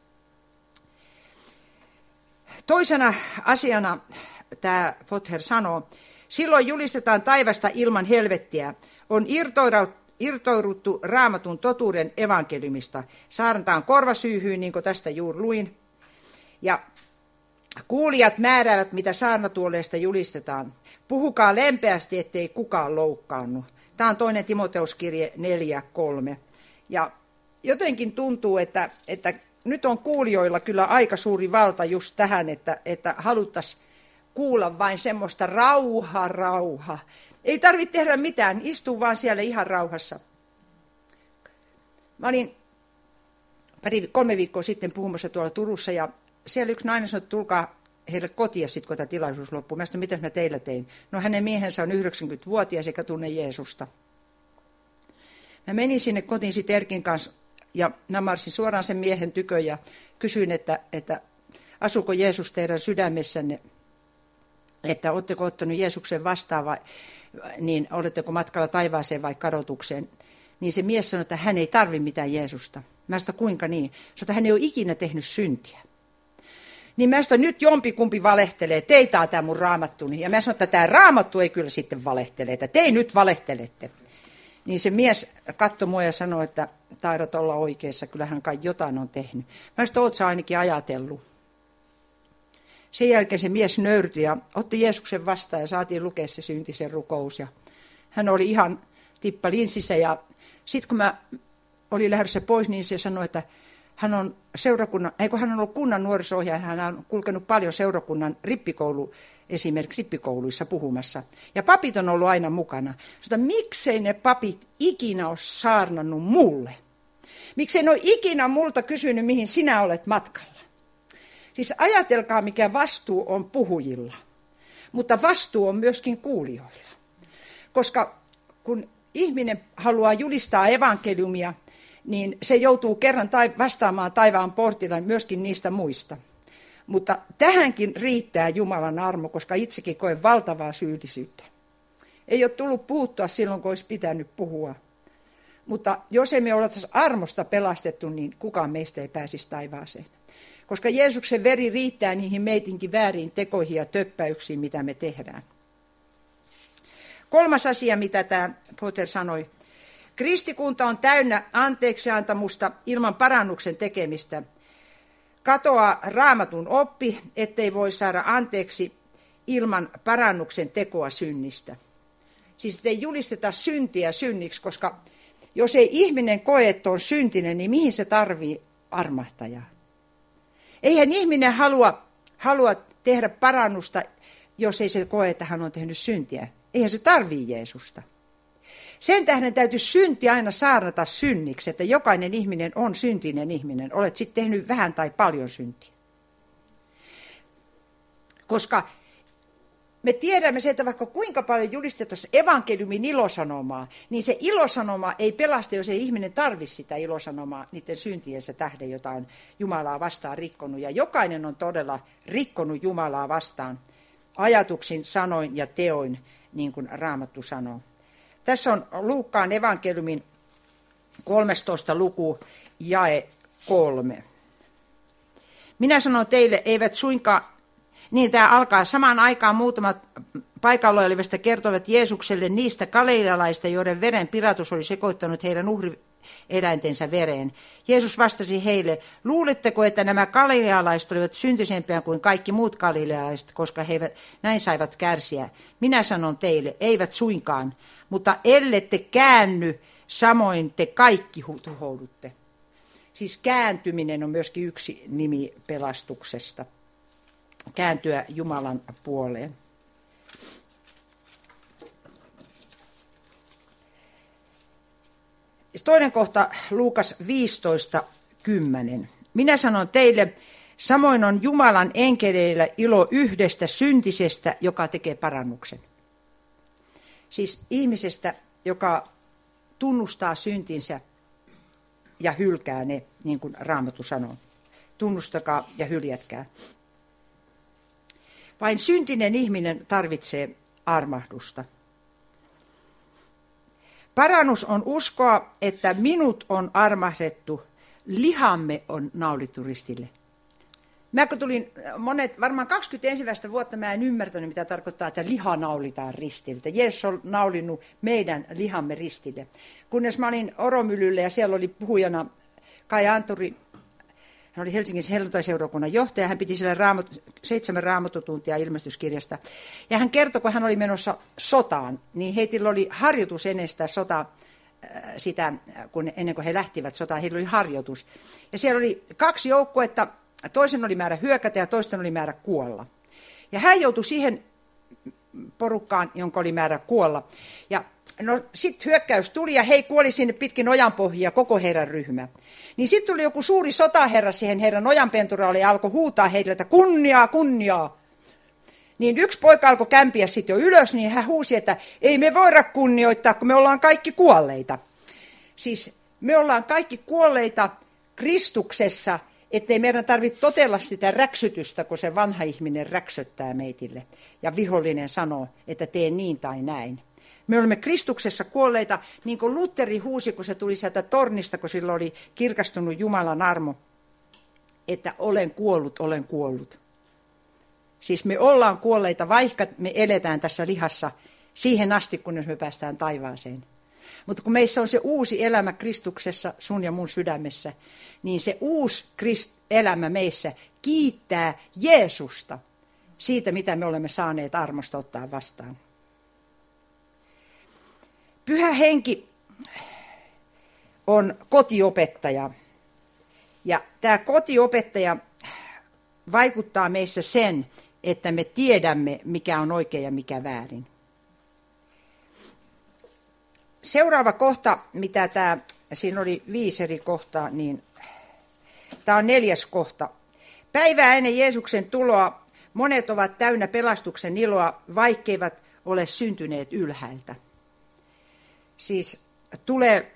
Toisena asiana tämä Potter sanoo, silloin julistetaan taivasta ilman helvettiä, on irtouduttu Raamatun totuuden evankeliumista. Saarnataan korvasyyhyyn, niin kuin tästä juuri luin. Ja kuulijat määräävät, mitä saarnatuoleista julistetaan. Puhukaa lempeästi, ettei kukaan loukkaannu. Tämä on toinen Timoteuskirje neljä kolme. Ja jotenkin tuntuu, että, että nyt on kuulijoilla kyllä aika suuri valta just tähän, että, että haluttaisiin kuulla vain semmoista rauha, rauha. Ei tarvitse tehdä mitään, istuu vaan siellä ihan rauhassa. Mä olin pari, kolme viikkoa sitten puhumassa tuolla Turussa ja siellä yksi nainen sanoi, että tulkaa heille kotiin sitten, kun tämä tilaisuus loppuu. Mä sanoin, mitä mä teillä tein? No hänen miehensä on yhdeksänkymmentävuotias eikä tunne Jeesusta. Mä menin sinne kotiin sitten Erkin kanssa ja mä marssin suoraan sen miehen tykö ja kysyin, että, että asuuko Jeesus teidän sydämessänne, että oletteko ottanut Jeesuksen vastaan vai niin oletteko matkalla taivaaseen vai kadotukseen. Niin se mies sanoi, että hän ei tarvitse mitään Jeesusta. Mä sanoin, kuinka niin? Sanoin, että hän ei ole ikinä tehnyt syntiä. Niin mä sanoin, nyt jompikumpi valehtelee, teitä on tämä mun raamattuni. Ja mä sanoin, että tämä raamattu ei kyllä sitten valehtele, että te nyt valehtelette. Niin se mies katsoi mua ja sanoi, että taidat olla oikeassa, kyllähän kai jotain on tehnyt. Mä sanoin, oot sä ainakin ajatellut. Sen jälkeen se mies nöyrtyi ja otti Jeesuksen vastaan ja saatiin lukea se syntisen rukous. Ja hän oli ihan tippa linssissä ja sitten kun mä oli lähdössä pois, niin se sanoi, että hän on seurakunnan, eikö hän on ollut kunnan nuoriso-ohjaaja, hän on kulkenut paljon seurakunnan rippikoulu, esimerkiksi rippikouluissa puhumassa. Ja papit on ollut aina mukana. Sanotaan, miksei ne papit ikinä ole saarnannut mulle? Miksei ne ole ikinä multa kysynyt, mihin sinä olet matkalla? Siis ajatelkaa, mikä vastuu on puhujilla, mutta vastuu on myöskin kuulijoilla. Koska kun ihminen haluaa julistaa evankeliumia, niin se joutuu kerran vastaamaan taivaan portilla myöskin niistä muista. Mutta tähänkin riittää Jumalan armo, koska itsekin koen valtavaa syyllisyyttä. Ei ole tullut puhuttua silloin, kun olisi pitänyt puhua. Mutta jos emme ole tässä armosta pelastettu, niin kukaan meistä ei pääsisi taivaaseen. Koska Jeesuksen veri riittää niihin meitinkin väärin tekoihin ja töppäyksiin, mitä me tehdään. Kolmas asia, mitä tämä Potter sanoi. Kristikunta on täynnä anteeksiantamusta ilman parannuksen tekemistä. Katoaa Raamatun oppi, ettei voi saada anteeksi ilman parannuksen tekoa synnistä. Siis ei julisteta syntiä synniksi, koska jos ei ihminen koe, että on syntinen, niin mihin se tarvii armahtajaa? Eihän ihminen halua, halua tehdä parannusta, jos ei se koe, että hän on tehnyt syntiä. Eihän se tarvii Jeesusta. Sen tähden täytyy synti aina saarnata synniksi, että jokainen ihminen on syntinen ihminen. Olet sitten tehnyt vähän tai paljon syntiä. Koska me tiedämme se, että vaikka kuinka paljon julistettaisiin evankeliumin ilosanomaa, niin se ilosanoma ei pelasta, jos ei ihminen tarvitse sitä ilosanomaa niiden syntiensä tähden, jota on Jumalaa vastaan rikkonut. Ja jokainen on todella rikkonut Jumalaa vastaan ajatuksin, sanoin ja teoin, niin kuin Raamattu sanoo. Tässä on Luukkaan evankeliumin kolmastoista luku, jae kolme. Minä sanon teille, eivät suinkaan, niin tämä alkaa samaan aikaan muutamat paikalla olevista kertovat Jeesukselle niistä galilealaista, joiden veren Pilatus oli sekoittanut heidän uhrieläintensä vereen. Jeesus vastasi heille, luuletteko, että nämä galilealaiset olivat syntisempiä kuin kaikki muut galilealaiset, koska he eivät, näin saivat kärsiä? Minä sanon teille, eivät suinkaan, mutta ellette käänny, samoin te kaikki tuhoudutte. Siis kääntyminen on myöskin yksi nimi pelastuksesta. Kääntyä Jumalan puoleen. Toinen kohta, Luukas viisitoista kymmenen. Minä sanon teille, samoin on Jumalan enkeleillä ilo yhdestä syntisestä, joka tekee parannuksen. Siis ihmisestä, joka tunnustaa syntinsä ja hylkää ne, niin kuin Raamattu sanoo. Tunnustakaa ja hyljätkää. Vain syntinen ihminen tarvitsee armahdusta. Parannus on uskoa, että minut on armahdettu, lihamme on naulittu ristille. Mä kun tulin monet, varmaan kaksikymmentä vuotta mä en ymmärtänyt, mitä tarkoittaa, että liha naulitaan ristille. Jeesus on naulinut meidän lihamme ristille. Kunnes mä olin Oromylyllä ja siellä oli puhujana Kai Anturi. Hän oli Helsingin helluntaiseurakunnan johtaja, hän piti siellä raamot, seitsemän raamatutuntia ilmestyskirjasta. Ja hän kertoi, kun hän oli menossa sotaan, niin heillä oli harjoitus ennen sitä sotaa, sitä, kun, ennen kuin he lähtivät sotaan, heillä oli harjoitus. Ja siellä oli kaksi joukkuetta, toisen oli määrä hyökätä ja toisten oli määrä kuolla. Ja hän joutui siihen porukkaan, jonka oli määrä kuolla. Ja no sitten hyökkäys tuli ja he kuoli sinne pitkin ojanpohjia koko heidän ryhmä. Niin sitten tuli joku suuri sotaherra siihen heidän ojanpenturaalle ja alkoi huutaa heille, että kunniaa, kunniaa. Niin yksi poika alkoi kämpiä sitten jo ylös, niin hän huusi, että ei me voida kunnioittaa, kun me ollaan kaikki kuolleita. Siis me ollaan kaikki kuolleita Kristuksessa, ettei meidän tarvitse totella sitä räksytystä, kun se vanha ihminen räksöttää meitille. Ja vihollinen sanoo, että tee niin tai näin. Me olemme Kristuksessa kuolleita, niin kuin Lutteri huusi, kun se tuli sieltä tornista, kun sillä oli kirkastunut Jumalan armo, että olen kuollut, olen kuollut. Siis me ollaan kuolleita, vaikka me eletään tässä lihassa siihen asti, kunnes me päästään taivaaseen. Mutta kun meissä on se uusi elämä Kristuksessa, sun ja mun sydämessä, niin se uusi Krist- elämä meissä kiittää Jeesusta siitä, mitä me olemme saaneet armosta ottaa vastaan. Pyhä henki on kotiopettaja. Ja tämä kotiopettaja vaikuttaa meissä sen, että me tiedämme, mikä on oikein ja mikä väärin. Seuraava kohta, mitä tämä, siinä oli viisi eri kohtaa, niin tämä on neljäs kohta. Päivää ennen Jeesuksen tuloa monet ovat täynnä pelastuksen iloa, vaikkeivat ole syntyneet ylhäältä. Siis tulee,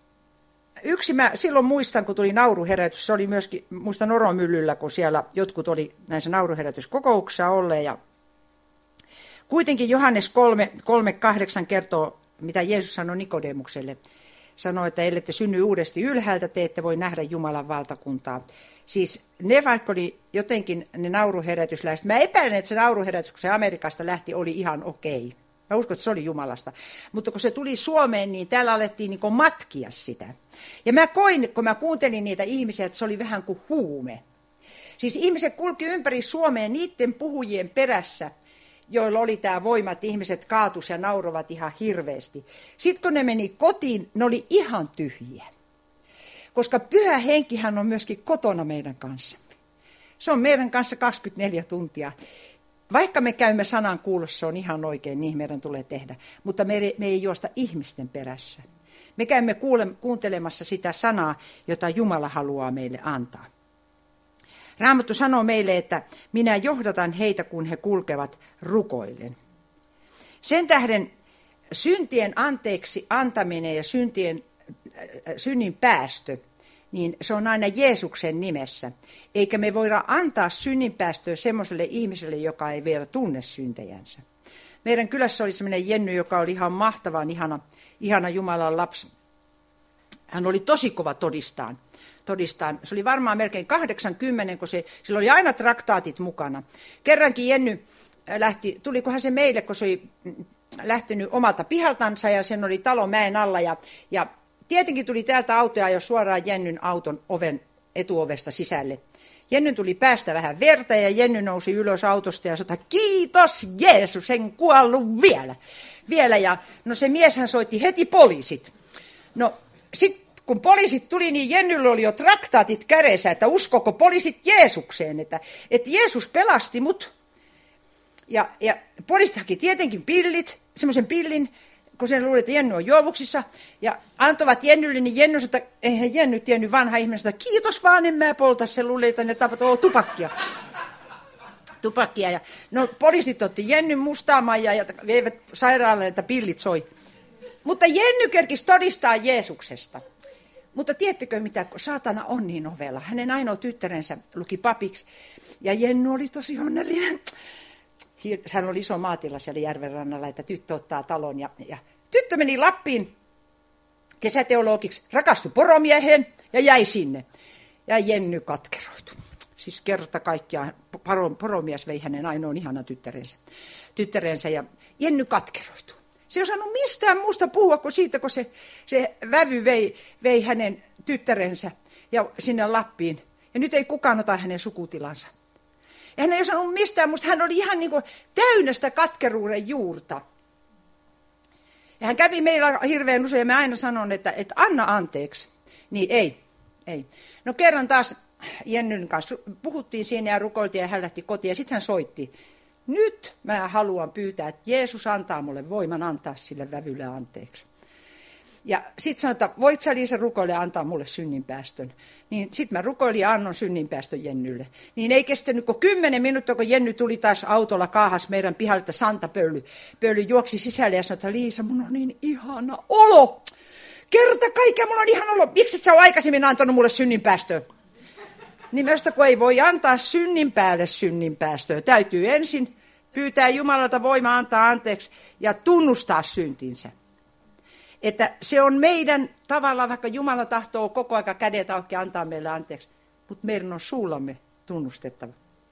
yksi mä silloin muistan, kun tuli nauruherätys, se oli myöskin, muistan Oromyllyllä, kun siellä jotkut oli näissä nauruherätyskokouksissa olleet. Ja kuitenkin Johannes kolme, kolme kahdeksan kertoo, mitä Jeesus sanoi Nikodemukselle. Sanoi, että ellette synny uudesti ylhäältä, te ette voi nähdä Jumalan valtakuntaa. Siis ne vaikka oli jotenkin ne nauruherätysläiset. Mä epäilen, että se nauruherätys, kun se Amerikasta lähti, oli ihan okei. Mä uskon, että se oli Jumalasta. Mutta kun se tuli Suomeen, niin täällä alettiin niin kuin matkia sitä. Ja mä koin, kun mä kuuntelin niitä ihmisiä, että se oli vähän kuin huume. Siis ihmiset kulki ympäri Suomeen niiden puhujien perässä, joilla oli tämä voima, että ihmiset kaatus ja naurovat ihan hirveästi. Sitten kun ne meni kotiin, ne oli ihan tyhjiä. Koska Pyhä Henkihän on myöskin kotona meidän kanssamme. Se on meidän kanssa kaksikymmentäneljä tuntia. Vaikka me käymme sanan kuulossa, se on ihan oikein, niin meidän tulee tehdä. Mutta me, me ei juosta ihmisten perässä. Me käymme kuule, kuuntelemassa sitä sanaa, jota Jumala haluaa meille antaa. Raamattu sanoo meille, että minä johdatan heitä, kun he kulkevat rukoillen. Sen tähden syntien anteeksi antaminen ja syntien, äh, synnin päästö, niin se on aina Jeesuksen nimessä. Eikä me voida antaa synninpäästöä semmoiselle ihmiselle, joka ei vielä tunne syntejänsä. Meidän kylässä oli semmoinen Jenny, joka oli ihan mahtavan ihana, ihana Jumalan lapsi. Hän oli tosi kova todistaan. todistaan. Se oli varmaan melkein kahdeksankymmentä, kun se, sillä oli aina traktaatit mukana. Kerrankin Jenny lähti, tulikohan se meille, kun se oli lähtenyt omalta pihaltansa ja sen oli talo mäen alla. Ja, ja tietenkin tuli täältä autoja jo suoraan Jennyn auton oven etuovesta sisälle. Jennyn tuli päästä vähän verta ja Jenny nousi ylös autosta ja sanoi, kiitos Jeesus, en kuollut vielä. vielä. Ja no se mieshän soitti heti poliisit. No sitten kun poliisit tuli, niin Jennyllä oli jo traktaatit kädessä, että uskoko poliisit Jeesukseen, että, että Jeesus pelasti mut. Ja, ja poliisit haki tietenkin pillit, semmoisen pillin, kun sen luuli, että Jenny on juovuksissa, ja antoivat Jennylle, niin Jenny sanoi, että eihän Jenny tiennyt vanha ihminen, että kiitos vaan, en mä polta, se luuli, että ne tapat tupakkia. tupakkia. Ja, no poliisit otti Jennyn mustaamaan ja, ja veivät sairaalalle, että pillit soi. Mutta Jenny kerkisi todistaa Jeesuksesta. Mutta tiedättekö mitä, saatana on niin ovella. Hänen ainoa tyttärensä luki papiksi ja Jenny oli tosi onnellinen. Hän oli iso maatila siellä järvenrannalla, että tyttö ottaa talon. Ja, ja tyttö meni Lappiin kesäteologiksi, rakastui poromieheen ja jäi sinne. Ja Jenny katkeroitui. Siis kerta kaikkiaan poromies vei hänen ainoan ihana tyttärensä. tyttärensä ja Jenny katkeroitui. Se ei osannut mistään muusta puhua kuin siitä, kun se, se vävy vei, vei hänen tyttärensä ja sinne Lappiin. Ja nyt ei kukaan ota hänen sukutilansa. Ja hän ei osannut mistään muusta. Hän oli ihan niin kuin täynnä sitä katkeruuden juurta. Ja hän kävi meillä hirveän usein ja mä aina sanon, että, että anna anteeksi. Niin ei, ei. No kerran taas Jennyn kanssa puhuttiin siinä ja rukoiltiin ja hän lähti kotiin ja sitten hän soitti. Nyt mä haluan pyytää, että Jeesus antaa mulle voiman antaa sille vävylle anteeksi. Ja sitten sanoin, että voit sä Liisa rukoille ja antaa mulle synninpäästön. Niin sitten mä rukoilin ja annon synninpäästön Jennylle. Niin ei kestänyt kuin kymmenen minuuttia, kun Jenny tuli taas autolla kaahas meidän pihalta Santa Pöyly. Pöyly juoksi sisälle ja sanoi, että Liisa, mun on niin ihana olo. Kerta kaikkea, mulla on ihana olo. Miksi et sä ole aikaisemmin antanut mulle synninpäästöä? Niin myöstä kun ei voi antaa synnin päälle synninpäästöä, täytyy ensin pyytää Jumalalta voima antaa anteeksi ja tunnustaa syntinsä. Että se on meidän tavallaan, vaikka Jumala tahtoo koko aika kädet auki antaa meille anteeksi, mutta meidän on suullamme tunnustettava.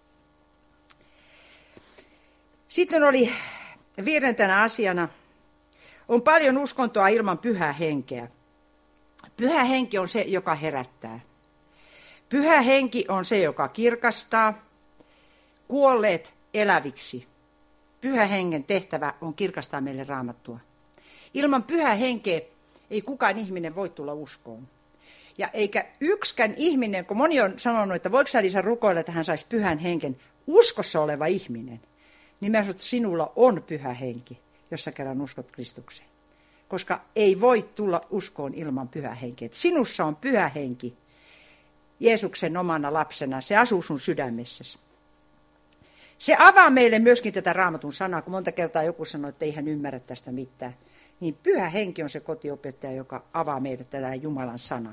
Sitten oli viidentenä asiana, on paljon uskontoa ilman pyhää henkeä. Pyhä henki on se, joka herättää. Pyhä henki on se, joka kirkastaa kuolleet eläviksi. Pyhä hengen tehtävä on kirkastaa meille Raamattua. Ilman pyhää henkeä ei kukaan ihminen voi tulla uskoon. Ja eikä yksikään ihminen, kun moni on sanonut, että voiko sä Liisa rukoilla, että hän saisi pyhän henken, uskossa oleva ihminen, niin mä sanon, että sinulla on pyhä henki, jos sä kerran uskot Kristukseen. Koska ei voi tulla uskoon ilman pyhä henkeä. Sinussa on pyhä henki Jeesuksen omana lapsena. Se asuu sun sydämessäsi. Se avaa meille myöskin tätä Raamatun sanaa, kun monta kertaa joku sanoo, että ei hän ymmärrä tästä mitään. Niin pyhä henki on se kotiopettaja, joka avaa meille tätä Jumalan sanaa.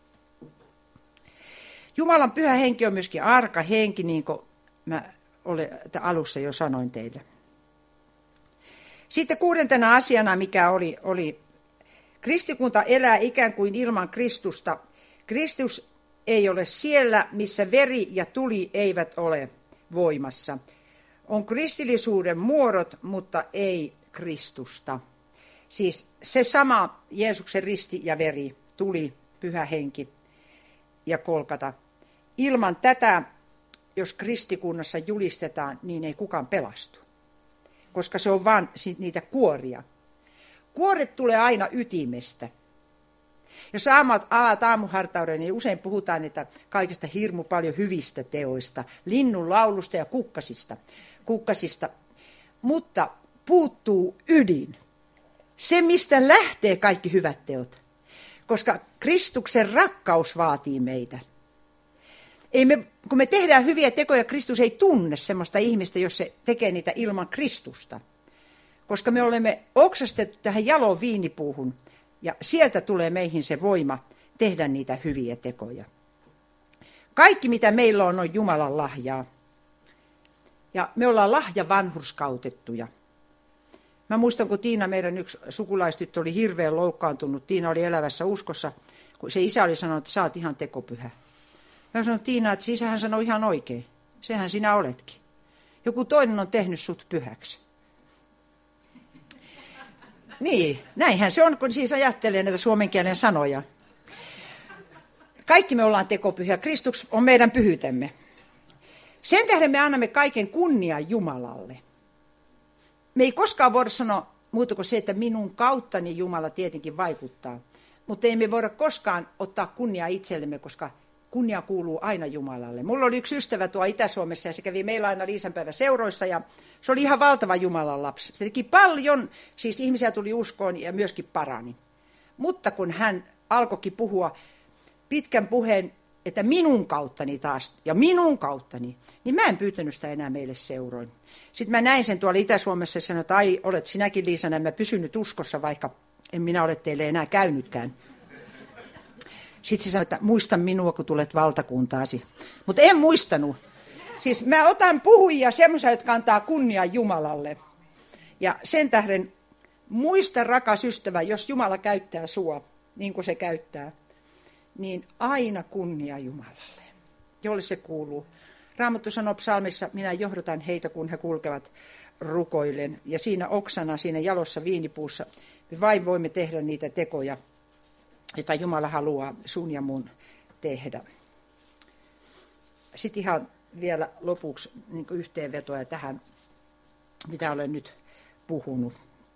Jumalan pyhä henki on myöskin arka henki, niin kuin mä olen, alussa jo sanoin teille. Sitten kuudentena asiana, mikä oli, oli, kristikunta elää ikään kuin ilman Kristusta. Kristus ei ole siellä, missä veri ja tuli eivät ole voimassa. On kristillisuuden muodot, mutta ei Kristusta. Siis se sama Jeesuksen risti ja veri, tuli, pyhä henki ja kolkata. Ilman tätä, jos kristikunnassa julistetaan, niin ei kukaan pelastu. Koska se on vain niitä kuoria. Kuoret tulee aina ytimestä. Jos avaat aamuhartauden, niin usein puhutaan että kaikista hirmu paljon hyvistä teoista, linnun laulusta ja kukkasista. kukkasista. Mutta puuttuu ydin. Se, mistä lähtee kaikki hyvät teot. Koska Kristuksen rakkaus vaatii meitä. Ei me, kun me tehdään hyviä tekoja, Kristus ei tunne semmoista ihmistä, jos se tekee niitä ilman Kristusta. Koska me olemme oksastettu tähän jaloon viinipuuhun, ja sieltä tulee meihin se voima tehdä niitä hyviä tekoja. Kaikki, mitä meillä on, on Jumalan lahjaa. Ja me ollaan lahja vanhurskautettuja. Mä muistan, kun Tiina, meidän yksi sukulaistyttö, oli hirveän loukkaantunut. Tiina oli elävässä uskossa, kun se isä oli sanonut, että sä oot ihan tekopyhä. Mä sanoin Tiina, että isähän sanoi ihan oikein. Sehän sinä oletkin. Joku toinen on tehnyt sut pyhäksi. Niin, näinhän se on, kun siis ajattelee näitä suomen kielen sanoja. Kaikki me ollaan tekopyhiä. Kristus on meidän pyhyytemme. Sen tähden me annamme kaiken kunnian Jumalalle. Me ei koskaan voida sanoa muuta kuin se, että minun kauttani Jumala tietenkin vaikuttaa. Mutta ei me voida koskaan ottaa kunniaa itsellemme, koska kunnia kuuluu aina Jumalalle. Mulla oli yksi ystävä tuo Itä-Suomessa ja se kävi meillä aina Liisanpäivä seuroissa ja se oli ihan valtava Jumalan lapsi. Se teki paljon, siis ihmisiä tuli uskoon ja myöskin parani. Mutta kun hän alkoikin puhua pitkän puheen, että minun kauttani taas ja minun kauttani, niin mä en pyytänyt sitä enää meille seuroin. Sitten mä näin sen tuolla Itä-Suomessa ja sanoin, että ai, olet sinäkin Liisa, mä pysynyt uskossa, vaikka en minä ole teille enää käynytkään. Sitten se sanoi, että muista minua, kun tulet valtakuntaasi. Mutta en muistanut. Siis mä otan puhujia semmoisia, jotka antaa kunniaa Jumalalle. Ja sen tähden muista, rakas ystävä, jos Jumala käyttää sua, niin kuin se käyttää, niin aina kunnia Jumalalle, jolle se kuuluu. Raamattu sanoo psalmissa, minä johdatan heitä, kun he kulkevat rukoillen. Ja siinä oksana, siinä jalossa viinipuussa, me vain voimme tehdä niitä tekoja, jota Jumala haluaa sun ja mun tehdä. Sitten ihan vielä lopuksi niin kuin yhteenvetoa tähän, mitä olen nyt puhunut.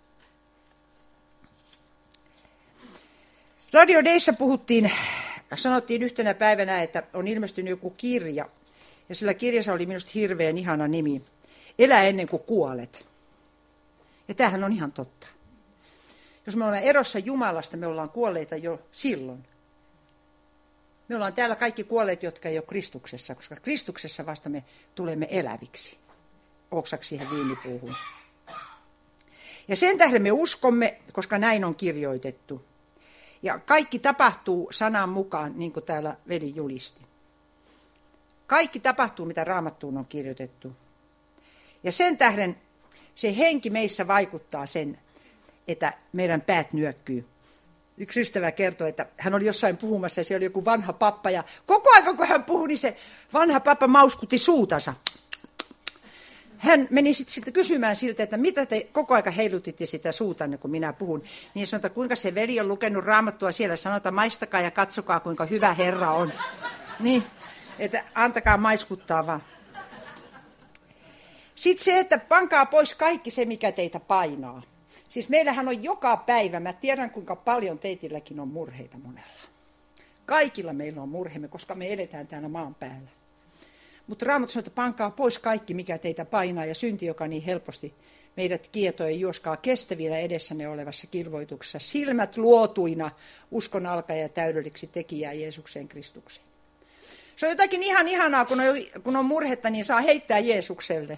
Radio Dayssä puhuttiin, sanottiin yhtenä päivänä, että on ilmestynyt joku kirja. Ja sillä kirjassa oli minusta hirveän ihana nimi. Elä ennen kuin kuolet. Ja tämähän on ihan totta. Jos me olemme erossa Jumalasta, me ollaan kuolleita jo silloin. Me ollaan täällä kaikki kuolleet, jotka ei ole Kristuksessa, koska Kristuksessa vasta me tulemme eläviksi. Oksaksi siihen viinipuuhun. Ja sen tähden me uskomme, koska näin on kirjoitettu. Ja kaikki tapahtuu sanan mukaan, niin kuin täällä veli julisti. Kaikki tapahtuu, mitä Raamattuun on kirjoitettu. Ja sen tähden se henki meissä vaikuttaa sen, että meidän päät nyökkyy. Yksi ystävä kertoi, että hän oli jossain puhumassa ja se oli joku vanha pappa. Ja koko ajan, kun hän puhui, niin se vanha pappa mauskutti suutansa. Hän meni sitten sit kysymään siltä, että mitä te koko ajan heilutitte sitä suutanne, kun minä puhun. Niin sanoi, että kuinka se veli on lukenut Raamattua siellä, sanotaan maistakaa ja katsokaa, kuinka hyvä Herra on. Niin, että antakaa maiskuttaa vaan. Sitten se, että pankaa pois kaikki se, mikä teitä painaa. Siis meillähän on joka päivä, mä tiedän kuinka paljon teilläkin on murheita monella. Kaikilla meillä on murheemme, koska me eletään täällä maan päällä. Mutta Raamattu sanoo, että pankaa pois kaikki, mikä teitä painaa, ja synti, joka niin helposti meidät kietoo, ja juoskaa kestävinä edessänne olevassa kilvoituksessa, silmät luotuina uskon alkaja ja täydelliseksi tekijää Jeesukseen Kristukseen. Se on jotakin ihan ihanaa, kun on, kun on murhetta, niin saa heittää Jeesukselle.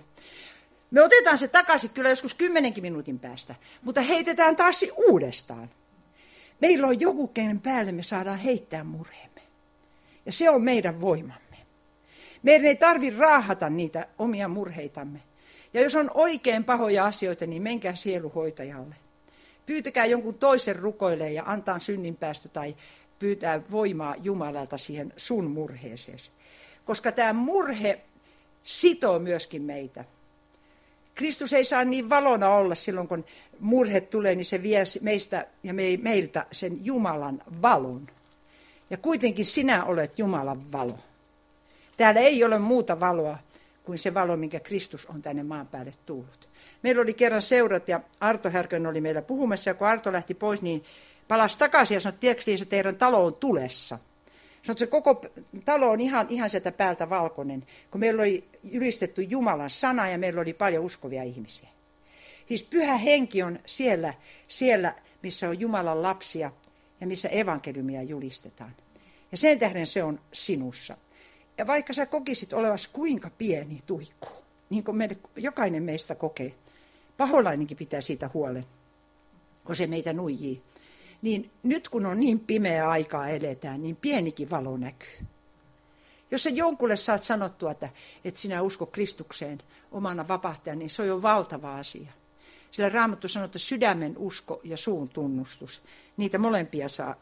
Me otetaan se takaisin kyllä joskus kymmenenkin minuutin päästä, mutta heitetään taas uudestaan. Meillä on joku, kenen päälle me saadaan heittää murheemme. Ja se on meidän voimamme. Meidän ei tarvitse raahata niitä omia murheitamme. Ja jos on oikein pahoja asioita, niin menkää sieluhoitajalle. Pyytäkää jonkun toisen rukoilee ja antaa synninpäästö tai pyytää voimaa Jumalalta siihen sun murheeseesi. Koska tämä murhe sitoo myöskin meitä. Kristus ei saa niin valona olla silloin, kun murhe tulee, niin se vie meistä ja meiltä sen Jumalan valon. Ja kuitenkin sinä olet Jumalan valo. Täällä ei ole muuta valoa kuin se valo, minkä Kristus on tänne maan päälle tullut. Meillä oli kerran seurat ja Arto Härkönen oli meillä puhumassa, ja kun Arto lähti pois, niin palasi takaisin ja sanoi, että tiedätkö, että teidän talo on tulessa. Sanoi, että se koko talo on ihan, ihan sieltä päältä valkoinen, kun meillä oli julistettu Jumalan sana ja meillä oli paljon uskovia ihmisiä. Siis Pyhä Henki on siellä, siellä missä on Jumalan lapsia ja missä evankeliumia julistetaan. Ja sen tähden se on sinussa. Ja vaikka sä kokisit olevasi kuinka pieni tuikku, niin kuin meille, jokainen meistä kokee, paholainenkin pitää siitä huolen, kun se meitä nuijii. Niin nyt kun on niin pimeä aikaa eletään, niin pienikin valo näkyy. Jos sä jonkulle saat sanottua, että, että sinä usko Kristukseen omana vapahtajana, niin se on jo valtava asia. Sillä Raamattu sanoo, että sydämen usko ja suun tunnustus, niitä molempia saa,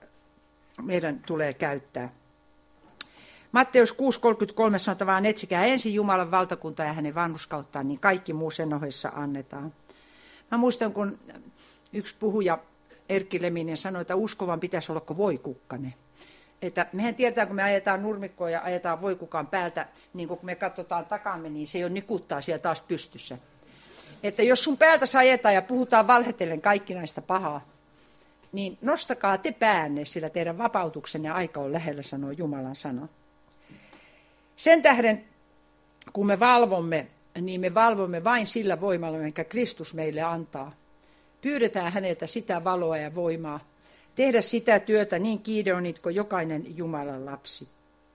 meidän tulee käyttää. Matteus kuusi kolmekymmentäkolme sanotaan vaan, etsikää ensin Jumalan valtakuntaa ja hänen vanhurskauttaan, niin kaikki muu sen ohessa annetaan. Mä muistan, kun yksi puhuja, Erkki Leminen, sanoi, että uskovan pitäisi olla kuin voikukkanen. Että mehän tiedetään, kun me ajetaan nurmikkoa ja ajetaan voikukan päältä, niin kun me katsotaan takaamme, niin se jo nikuttaa siellä taas pystyssä. Että jos sun päältä ajetaan ja puhutaan valhetellen kaikki näistä pahaa, niin nostakaa te päänne, sillä teidän vapautuksenne aika on lähellä, sanoo Jumalan sana. Sen tähden, kun me valvomme, niin me valvomme vain sillä voimalla, minkä Kristus meille antaa. Pyydetään häneltä sitä valoa ja voimaa, tehdä sitä työtä niin Gideonit kuin jokainen Jumalan lapsi.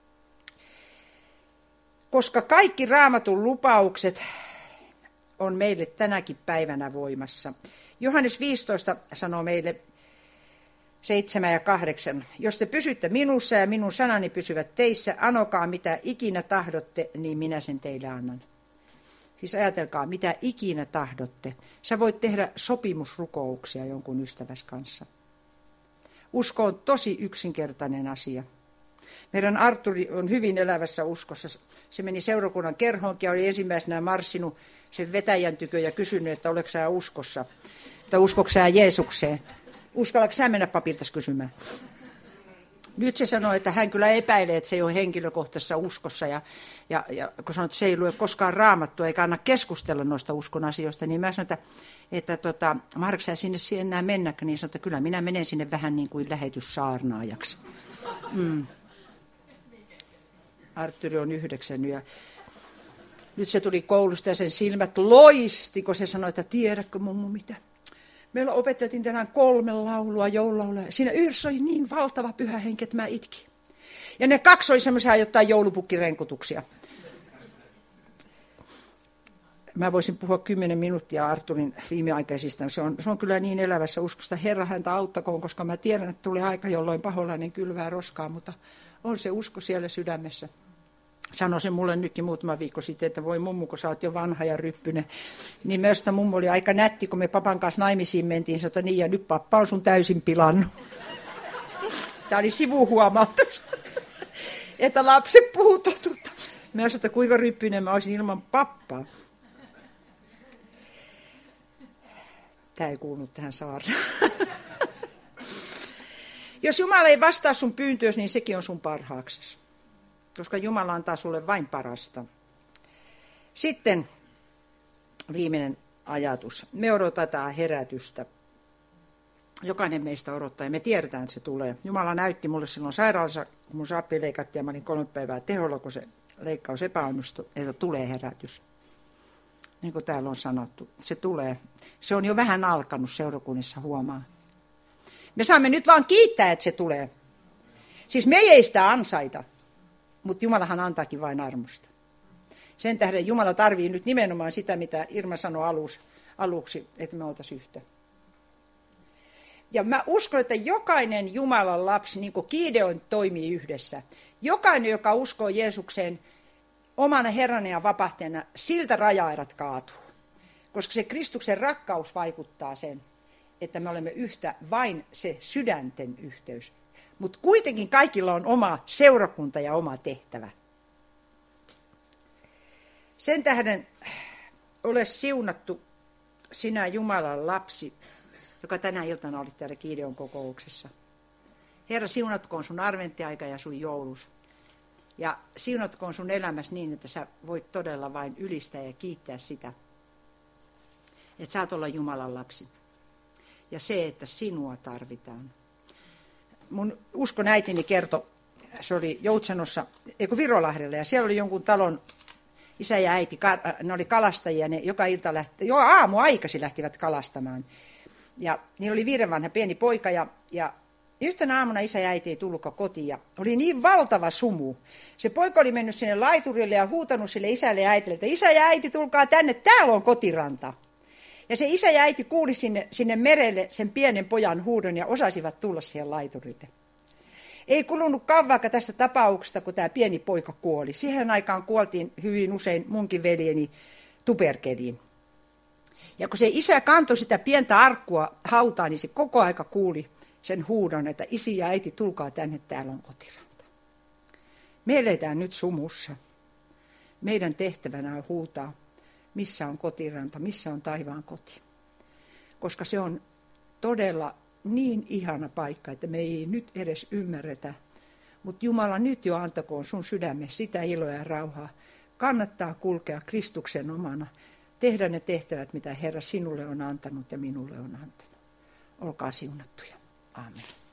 Koska kaikki Raamatun lupaukset on meille tänäkin päivänä voimassa. Johannes viisitoista sanoo meille seitsemän ja kahdeksan. Jos te pysytte minussa ja minun sanani pysyvät teissä, anokaa mitä ikinä tahdotte, niin minä sen teille annan. Siis ajatelkaa, mitä ikinä tahdotte. Sä voit tehdä sopimusrukouksia jonkun ystäväs kanssa. Usko on tosi yksinkertainen asia. Meidän Arturi on hyvin elävässä uskossa. Se meni seurakunnan kerhoonkin ja oli ensimmäisenä marssinut sen vetäjän tykö ja kysynyt, että oletko sä uskossa, että uskotko sä Jeesukseen. Uskallatko sä mennä papiltas kysymään? Nyt se sanoi, että hän kyllä epäilee, että se ei ole henkilökohtaisessa uskossa. Ja, ja, ja kun sanoi, että se ei lue koskaan Raamattua eikä anna keskustella noista uskon asioista, niin mä sanoin, että, että tota, mahdatko sä sinne enää mennäkö? Niin sanoin, että kyllä minä menen sinne vähän niin kuin lähetyssaarnaajaksi. Mm. Arturi on yhdeksän ja nyt se tuli koulusta ja sen silmät loisti, kun se sanoi, että tiedätkö mummu mitä? Meillä opeteltiin tänään kolme laulua, joululaulua. Siinä yhdessä oli niin valtava Pyhä Henki, että mä itkin. Ja ne kaksi oli semmoisia jotain joulupukkirenkutuksia. Mä voisin puhua kymmenen minuuttia Arturin viimeaikaisista. Se on, se on kyllä niin elävässä uskosta. Herra häntä auttakoon, koska mä tiedän, että tulee aika, jolloin paholainen kylvää roskaa, mutta on se usko siellä sydämessä. Sanoi se mulle nytkin muutama viikko sitten, että voi mummu, kun sä oot jo vanha ja ryppynen. Niin myös mummu oli aika nätti, kun me papan kanssa naimisiin mentiin. Sanoi, että niin ja nyt pappa on sun täysin pilannut. Tämä oli sivuhuomautus, että lapset puhuu totuutta. Mä sanoin, että kuinka ryppyinen mä olisin ilman pappaa. Tämä ei kuulunut tähän saarnaan. Jos Jumala ei vastaa sun pyyntöösi, niin sekin on sun parhaaksesi. Koska Jumala antaa sulle vain parasta. Sitten viimeinen ajatus. Me odotetaan herätystä. Jokainen meistä odottaa ja me tiedetään, että se tulee. Jumala näytti mulle silloin sairaalassa, kun mun sappi leikattiin ja mä olin kolme päivää teholla, kun se leikkaus epäonnistui, että tulee herätys. Niin kuin täällä on sanottu, se tulee. Se on jo vähän alkanut seurakunnissa, huomaa. Me saamme nyt vaan kiittää, että se tulee. Siis me ei sitä ansaita, mutta Jumalahan antaakin vain armosta. Sen tähden Jumala tarvii nyt nimenomaan sitä, mitä Irma sanoi alus, aluksi, että me oltaisiin yhtä. Ja mä uskon, että jokainen Jumalan lapsi, niin kuin Gideon toimii yhdessä, jokainen, joka uskoo Jeesukseen omana Herrana ja vapahtajana, siltä raja-aidat kaatuu. Koska se Kristuksen rakkaus vaikuttaa sen, että me olemme yhtä, vain se sydänten yhteys. Mutta kuitenkin kaikilla on oma seurakunta ja oma tehtävä. Sen tähden ole siunattu sinä Jumalan lapsi, joka tänä iltana oli täällä Gideon kokouksessa. Herra, siunatkoon sun adventtiaika ja sun joulus. Ja siunatkoon sun elämässä niin, että sä voit todella vain ylistää ja kiittää sitä, että saat olla Jumalan lapsi. Ja se, että sinua tarvitaan. Mun uskon äitini kertoi, se oli Joutsenossa, eikö Virolahdella, ja siellä oli jonkun talon isä ja äiti, ne oli kalastajia, ne joka ilta lähti, joka aamu aikaisin lähtivät kalastamaan. Ja niillä oli viiden vanha pieni poika, ja, ja yhtenä aamuna isä ja äiti ei tullutkaan kotiin, ja oli niin valtava sumu. Se poika oli mennyt sinne laiturille ja huutanut sille isälle ja äitille, että isä ja äiti, tulkaa tänne, täällä on kotiranta. Ja se isä ja äiti kuuli sinne, sinne merelle sen pienen pojan huudon ja osasivat tulla siihen laiturille. Ei kulunut kauankaan tästä tapauksesta, kun tämä pieni poika kuoli. Siihen aikaan kuoltiin hyvin usein munkin veljeni tuberkeliin. Ja kun se isä kantoi sitä pientä arkkua hautaan, niin se koko aika kuuli sen huudon, että isi ja äiti, tulkaa tänne, täällä on kotiranta. Me eletään nyt sumussa. Meidän tehtävänä on huutaa, missä on kotiranta, missä on taivaan koti. Koska se on todella niin ihana paikka, että me ei nyt edes ymmärretä. Mutta Jumala nyt jo antakoon sun sydämessä sitä iloa ja rauhaa. Kannattaa kulkea Kristuksen omana. Tehdä ne tehtävät, mitä Herra sinulle on antanut ja minulle on antanut. Olkaa siunattuja. Aamen.